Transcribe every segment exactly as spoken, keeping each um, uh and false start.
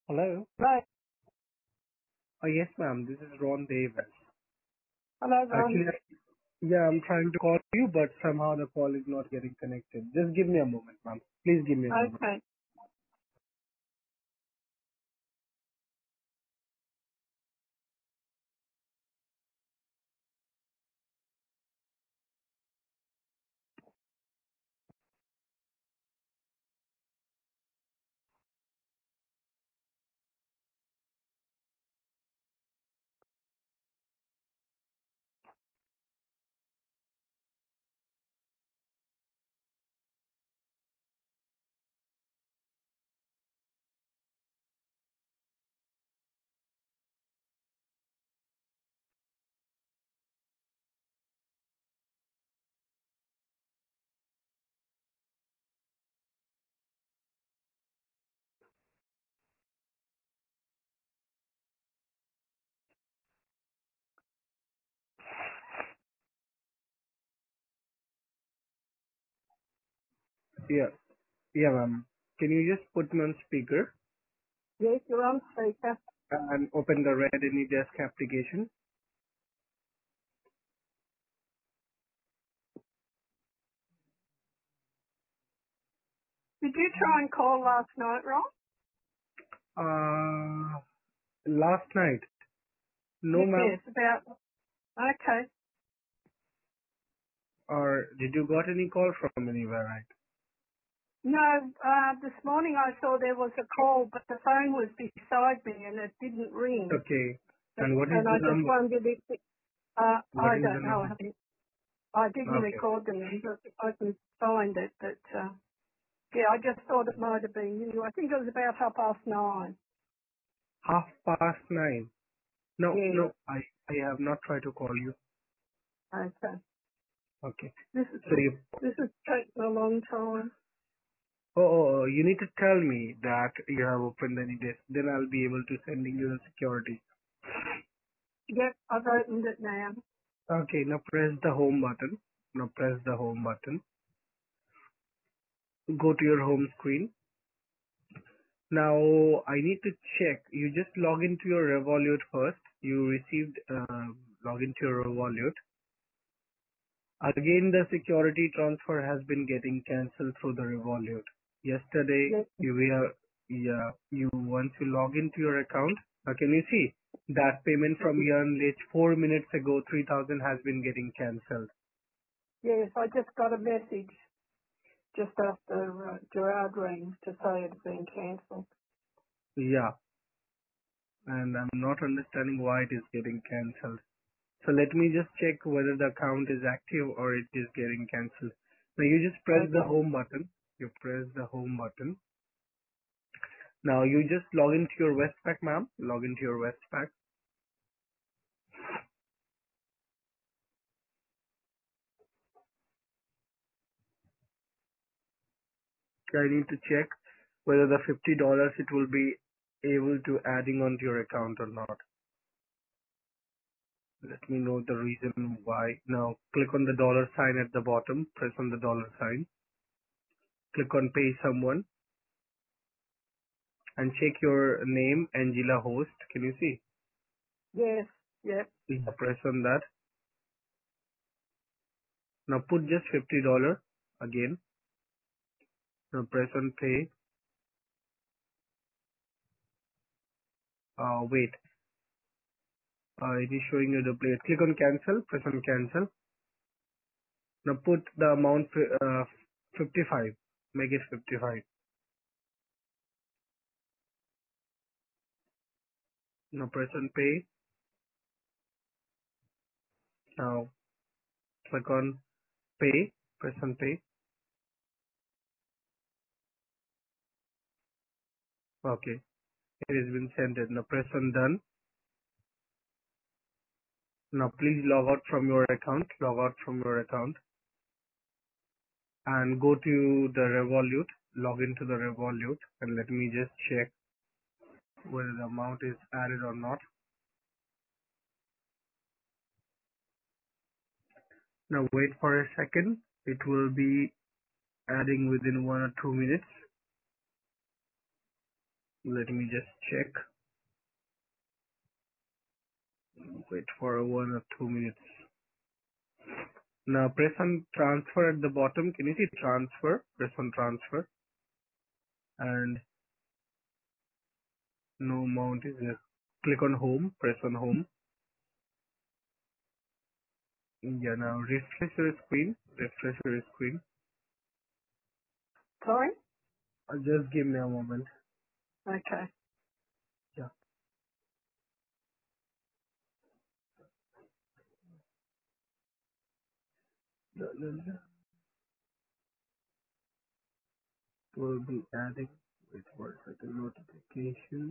Hello. Right. Oh, yes, ma'am. This is Ron Davis. Hello, Ron. Actually, I- yeah, I'm trying to call you, but somehow the call is not getting connected. Just give me a moment, ma'am. Please give me a moment. Okay. Yeah, yeah, ma'am. Can you just put me on speaker Yes, you're on speaker. and open the Red Any Desk application? Did you try and call last night, Ron? Uh, last night. No, ma'am. Yes, about, okay. Or did you got any call from anywhere, right? No, uh, this morning I saw there was a call, but the phone was beside me and it didn't ring. Okay. But, And what is and I the just number? wondered if, it, uh, What I is the don't know, I number? haven't, I didn't Okay. record the number. I can find it, but, uh, yeah, I just thought it might have been you. I think it was about half past nine. Half past nine. No, Yes, no. I I have not tried to call you. okay. Okay. This is, So you this has taken a long time. Oh, oh, oh, you need to tell me that you have opened any disk. Then I'll be able to sending you the security. Yep, I've opened it now. Okay, now press the home button. Now press the home button. Go to your home screen. Now I need to check. You just log into your Revolut first. You received uh, log into your Revolut. Again, the security transfer has been getting cancelled through the Revolut. Yesterday, Yes, you were, yeah, you once you log into your account, uh, can you see that payment from Yarn Lich four minutes ago, three thousand has been getting cancelled. yes, I just got a message just after uh, Gerard rang to say it had been cancelled. Yeah, and I'm not understanding why it is getting cancelled. So let me just check whether the account is active or it is getting cancelled. Now you just press the Okay. home button. You press the home button. Now you just log into your Westpac, ma'am. Log into your Westpac. I need to check whether the fifty dollars it will be able to adding onto your account or not. Let me know the reason why. Now click on the dollar sign at the bottom. Press on the dollar sign. Click on pay someone and check your name, Angela Host. Can you see? Yes, yep, Yeah, press on that. Now put just fifty dollars again. Now press on pay. Uh, wait. Uh, it is showing you the plate. Click on cancel. Press on cancel. Now put the amount uh, fifty-five. Make it fifty-five. Now press on pay. Now click on pay. Press on pay. Okay. It has been sent in. Now press on done. Now please log out from your account. Log out from your account and go to the Revolut. Log into the Revolut and let me just check whether the amount is added or not. Now wait for a second. It will be adding within one or two minutes. Let me just check. Wait for one or two minutes. Now press on transfer at the bottom. Can you see transfer? Press on transfer and no amount is there. Click on home. Press on home. Yeah, now refresh your screen. Refresh your screen. Sorry? Uh, just give me a moment. Okay. Yeah. The- the- the- We'll be adding. Wait for a second. Notifications.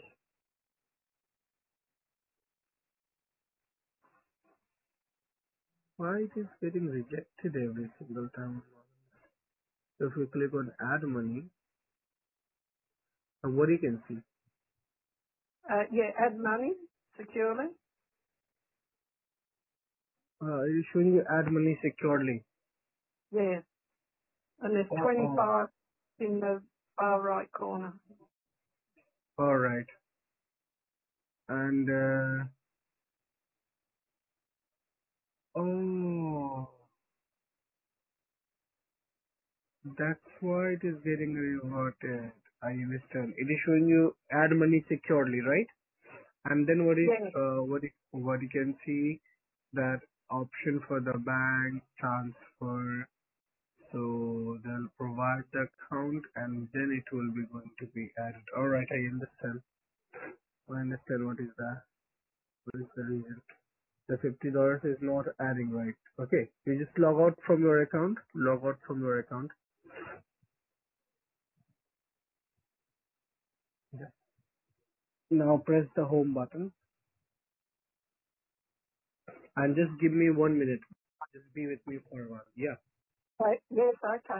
Why it is getting rejected every single time? So if you click on add money, uh, what you can see? Uh, yeah, add money securely. Uh, it is showing you add money securely. Yeah. And there's Oh, oh. twenty-five in the far right corner. All right. And uh, oh, that's why it is getting reverted. I understand. It is showing you add money securely, right? And then what is Yeah. uh, what you, what you can see that option for the bank transfer. So they'll provide the account and then it will be going to be added. All right, I understand. I understand what is that. What is the reason? The fifty dollars is not adding, right? Okay, you just log out from your account. Log out from your account. Yeah. Now press the home button and just give me one minute. Just be with me for a while. Yeah. Right. Yes, okay.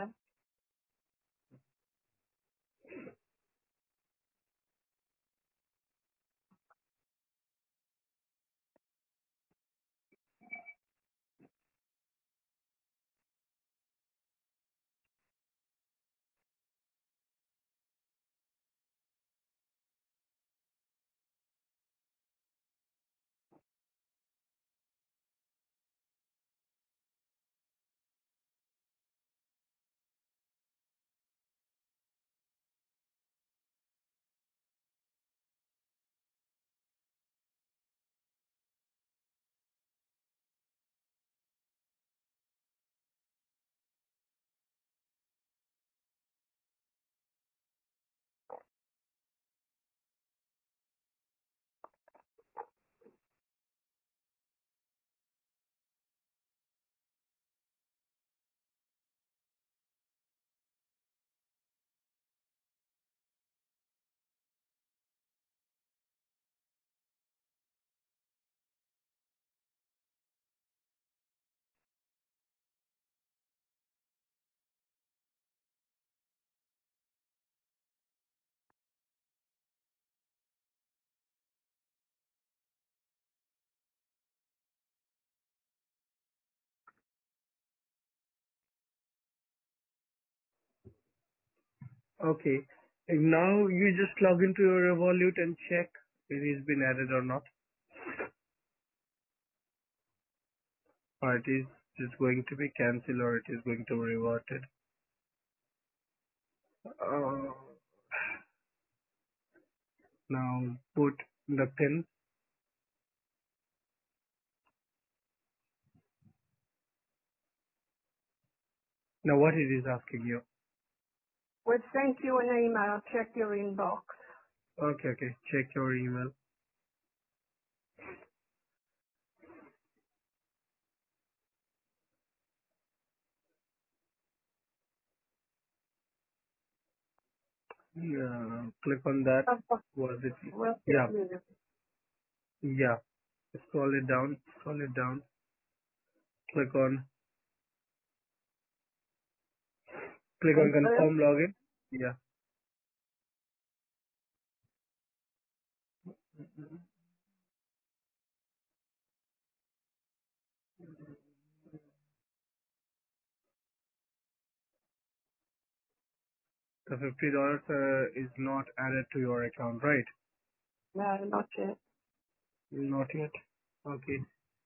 Okay. And now you just log into your Revolut and check if it has been added or not. Or it is just going to be cancelled or it is going to be reverted. Uh, now put the pin. Now what it is asking you. We've sent you an email. Check your inbox. Okay, okay. Check your email. Yeah, click on that. Was it? Well, Yeah, yeah. Scroll it down. Scroll it down. Click on. Click on confirm. confirm login. Yeah. The fifty dollars uh, is not added to your account, right? No, not yet. Not yet. Okay.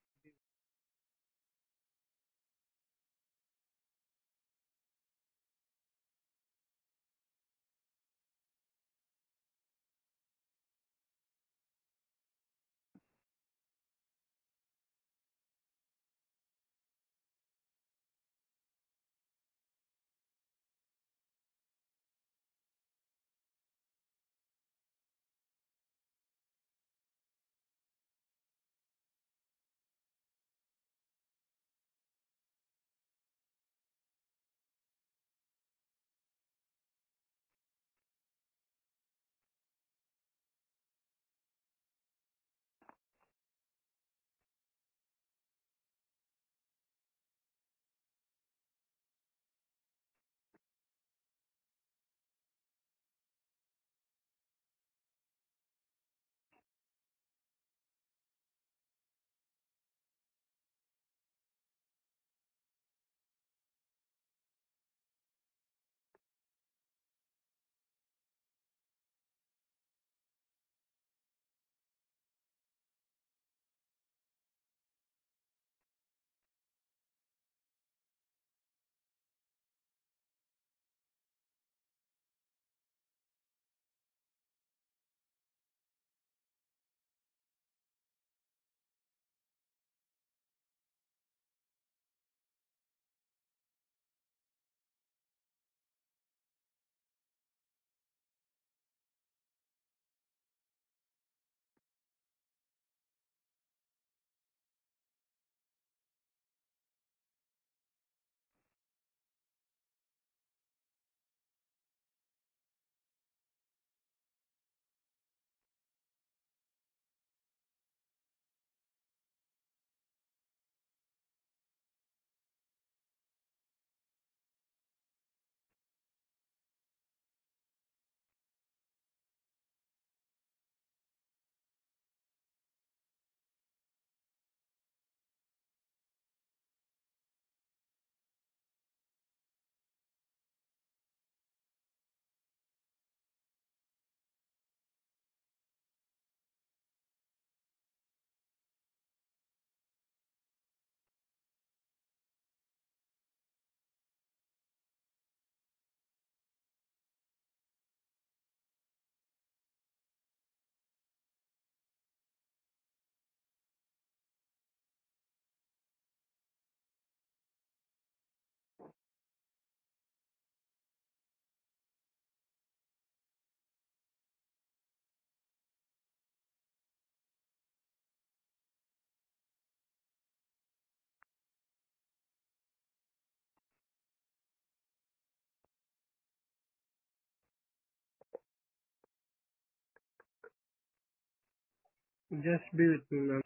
Just be with me, ma'am.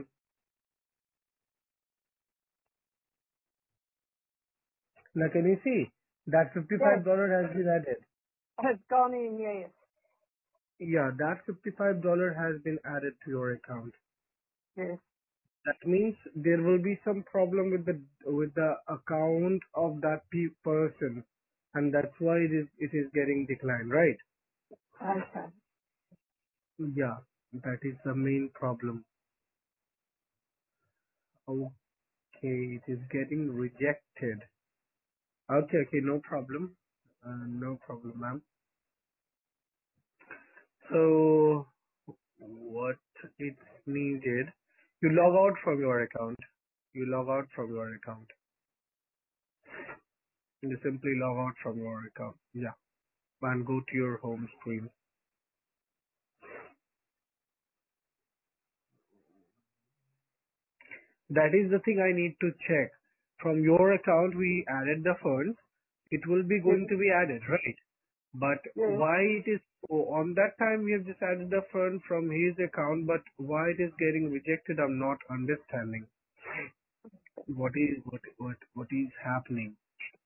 Now, can you see that Yes, fifty-five dollars has been added? has gone in, yes. Yeah, that fifty-five dollars has been added to your account. Yes. That means there will be some problem with the with the account of that pe- person, and that's why it is it is getting declined, right? Okay. Yeah, that is the main problem. Okay, it is getting rejected. Okay, okay, no problem. Uh, no problem, ma'am. So what it's needed, you log out from your account. You log out from your account. You simply log out from your account. Yeah, and go to your home screen. That is the thing I need to check. From your account, we added the funds. It will be Yes, going to be added, right? But yes. why it is oh, on that time we have just added the fund from his account, but why it is getting rejected, I'm not understanding. What is what what what is happening?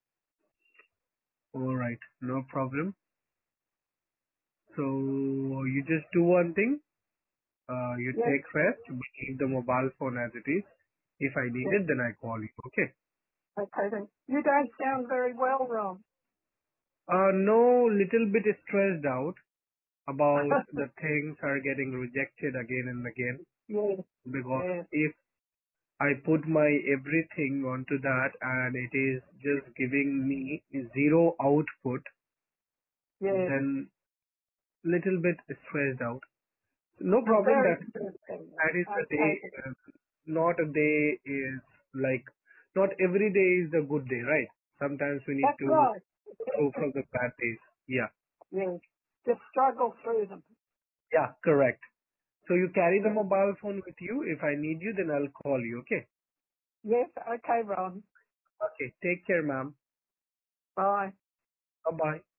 All right, no problem. So you just do one thing. Uh, you Yes, take rest, but leave the mobile phone as it is. If I need yes. it, then I call you. Okay. Okay then. You don't sound very well, Ron. Uh, no, little bit stressed out about the things are getting rejected again and again Yes, because yes. if I put my everything onto that and it is just giving me zero output, Yes. then little bit stressed out. No I'm problem. very That interested. that is the day. Okay. Uh, not a day is like not every day is a good day, right? Sometimes we need That's to right. go from the bad days. Yeah, Yes. Just struggle through them. yeah, correct. So you carry the Yes. mobile phone with you. If I need you, then I'll call you. Okay. Yes. Okay, Ron. Okay. Take care, ma'am. Bye. Bye bye.